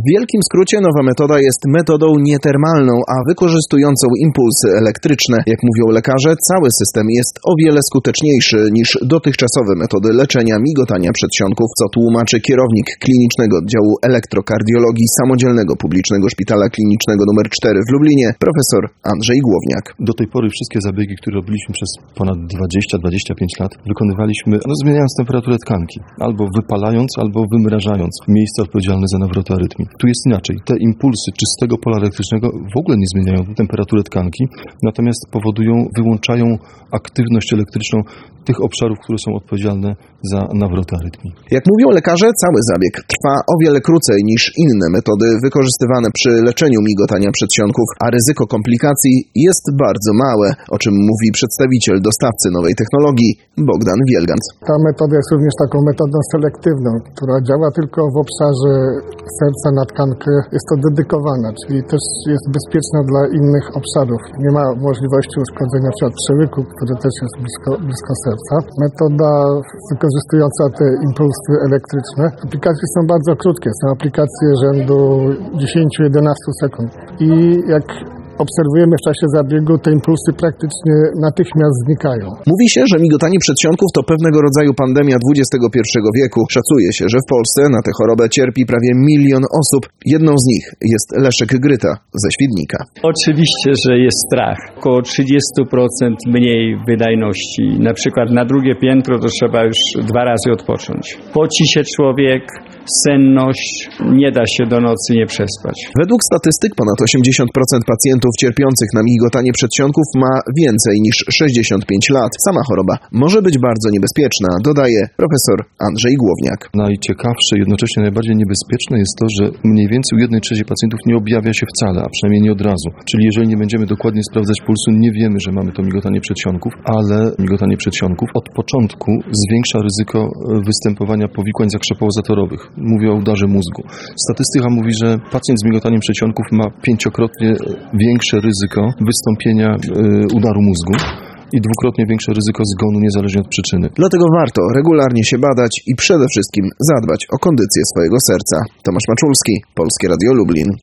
W wielkim skrócie nowa metoda jest metodą nietermalną, a wykorzystującą impulsy elektryczne. Jak mówią lekarze, cały system jest o wiele skuteczniejszy niż dotychczasowe metody leczenia migotania przedsionków, co tłumaczy kierownik klinicznego oddziału elektrokardiologii Samodzielnego Publicznego Szpitala Klinicznego nr 4 w Lublinie, profesor Andrzej Głowniak. Do tej pory wszystkie zabiegi, które robiliśmy przez ponad 20-25 lat, wykonywaliśmy zmieniając temperaturę tkanki, albo wypalając, albo wymrażając miejsca odpowiedzialne za nawroty arytmii. Tu jest inaczej. Te impulsy czystego pola elektrycznego w ogóle nie zmieniają temperatury tkanki, natomiast wyłączają aktywność elektryczną tych obszarów, które są odpowiedzialne za nawroty arytmii. Jak mówią lekarze, cały zabieg trwa o wiele krócej niż inne metody wykorzystywane przy leczeniu migotania przedsionków, a ryzyko komplikacji jest bardzo małe, o czym mówi przedstawiciel dostawcy nowej technologii Bogdan Wielgant. Ta metoda jest również taką metodą selektywną, która działa tylko w obszarze serca na tkankę. Jest to dedykowana, czyli też jest bezpieczna dla innych obszarów. Nie ma możliwości uszkodzenia np. przełyku, który też jest blisko serca. Metoda wykorzystująca te impulsy elektryczne. Aplikacje są bardzo krótkie, są aplikacje rzędu 10-11 sekund. I jak obserwujemy w czasie zabiegu, te impulsy praktycznie natychmiast znikają. Mówi się, że migotanie przedsionków to pewnego rodzaju pandemia XXI wieku. Szacuje się, że w Polsce na tę chorobę cierpi prawie 1 milion osób. Jedną z nich jest Leszek Gryta ze Świdnika. Oczywiście, że jest strach. Około 30% mniej wydajności. Na przykład na drugie piętro to trzeba już 2 razy odpocząć. Poci się człowiek, senność, nie da się do nocy nie przespać. Według statystyk ponad 80% pacjentów cierpiących na migotanie przedsionków ma więcej niż 65 lat. Sama choroba może być bardzo niebezpieczna, dodaje profesor Andrzej Głowniak. Najciekawsze, jednocześnie najbardziej niebezpieczne jest to, że mniej więcej u 1/3 pacjentów nie objawia się wcale, a przynajmniej nie od razu. Czyli jeżeli nie będziemy dokładnie sprawdzać pulsu, nie wiemy, że mamy to migotanie przedsionków, ale migotanie przedsionków od początku zwiększa ryzyko występowania powikłań zakrzepowo-zatorowych. Mówię o udarze mózgu. Statystyka mówi, że pacjent z migotaniem przedsionków ma 5-krotnie większe ryzyko wystąpienia udaru mózgu i 2-krotnie większe ryzyko zgonu niezależnie od przyczyny. Dlatego warto regularnie się badać i przede wszystkim zadbać o kondycję swojego serca. Tomasz Maczulski, Polskie Radio Lublin.